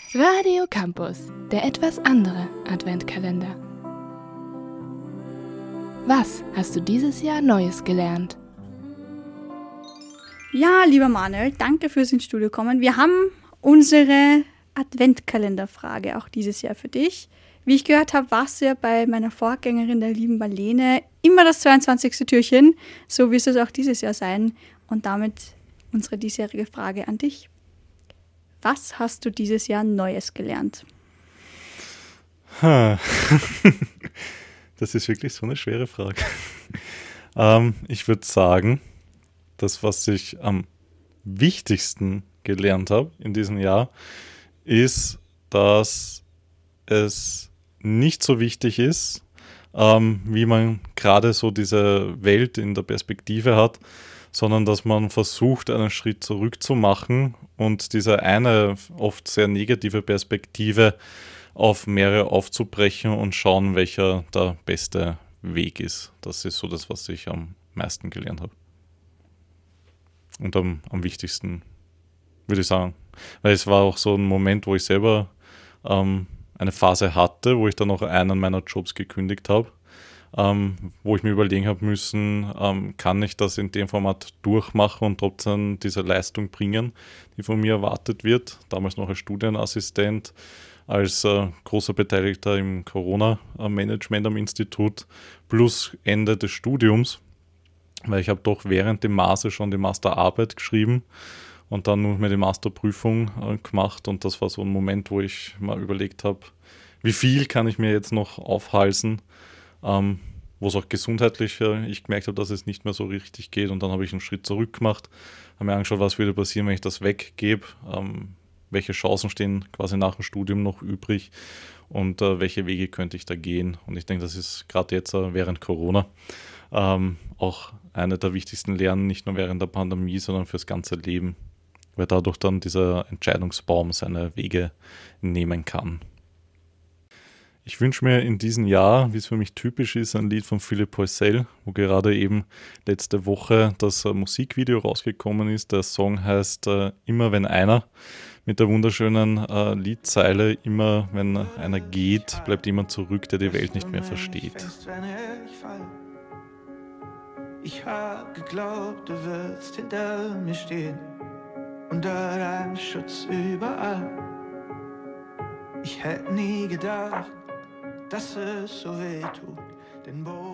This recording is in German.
Radio Campus, der etwas andere Adventkalender. Was hast du dieses Jahr Neues gelernt? Ja, lieber Manuel, danke fürs ins Studio kommen. Wir haben unsere Adventkalenderfrage auch dieses Jahr für dich. Wie ich gehört habe, warst du ja bei meiner Vorgängerin, der lieben Marlene, immer das 22. Türchen. So wirst es auch dieses Jahr sein. Und damit unsere diesjährige Frage an dich. Was hast du dieses Jahr Neues gelernt? Das ist wirklich so eine schwere Frage. Ich würde sagen, das, was ich am wichtigsten gelernt habe in diesem Jahr, ist, dass es nicht so wichtig ist, wie man gerade so diese Welt in der Perspektive hat, sondern dass man versucht, einen Schritt zurück zu machen und diese eine oft sehr negative Perspektive auf mehrere aufzubrechen und schauen, welcher der beste Weg ist. Das ist so das, was ich am meisten gelernt habe. Und am wichtigsten, würde ich sagen. Weil es war auch so ein Moment, wo ich selber eine Phase hatte, wo ich dann auch einen meiner Jobs gekündigt habe. Wo ich mir überlegen habe müssen, kann ich das in dem Format durchmachen und trotzdem diese Leistung bringen, die von mir erwartet wird. Damals noch als Studienassistent, als großer Beteiligter im Corona-Management am Institut, plus Ende des Studiums, weil ich habe doch während dem Master schon die Masterarbeit geschrieben und dann nur mehr die Masterprüfung gemacht, und das war so ein Moment, wo ich mal überlegt habe, wie viel kann ich mir jetzt noch aufhalsen, wo es auch gesundheitlich ich gemerkt habe, dass es nicht mehr so richtig geht, und dann habe ich einen Schritt zurück gemacht, habe mir angeschaut, was würde passieren, wenn ich das weggebe, welche Chancen stehen quasi nach dem Studium noch übrig und welche Wege könnte ich da gehen. Und ich denke, das ist gerade jetzt während Corona auch eine der wichtigsten Lernen, nicht nur während der Pandemie, sondern fürs ganze Leben, weil dadurch dann dieser Entscheidungsbaum seine Wege nehmen kann. Ich wünsche mir in diesem Jahr, wie es für mich typisch ist, ein Lied von Philipp Heusel, wo gerade eben letzte Woche das Musikvideo rausgekommen ist. Der Song heißt Immer wenn einer, mit der wunderschönen Liedzeile: Immer wenn einer geht, bleibt jemand zurück, der die Welt nicht mehr versteht. Ich hab geglaubt, du wirst hinter mir stehen, unter deinem Schutz überall. Ich hätte nie gedacht, dass es so weh tut, den Boden